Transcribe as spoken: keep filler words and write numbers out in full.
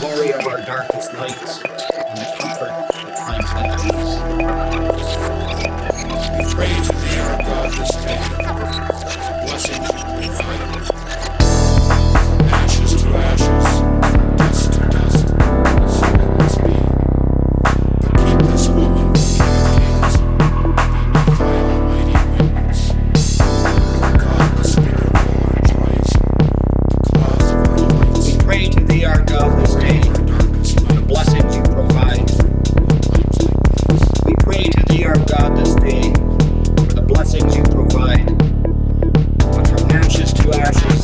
glory of our darkest nights, and the comfort of times like these. We pray to thee, our God, this day. Blessings you provide. From ashes to ashes, dust to dust, so it must be. But keep this woman, King of Kings, beneath thy almighty wings. God, the spirit of all our joys, the cause of our delights. We pray to thee, our God, this day, Our darkest for the night, blessings you provide. times like these. We pray to thee, our God, this day, for the blessings you provide. But from ashes to ashes,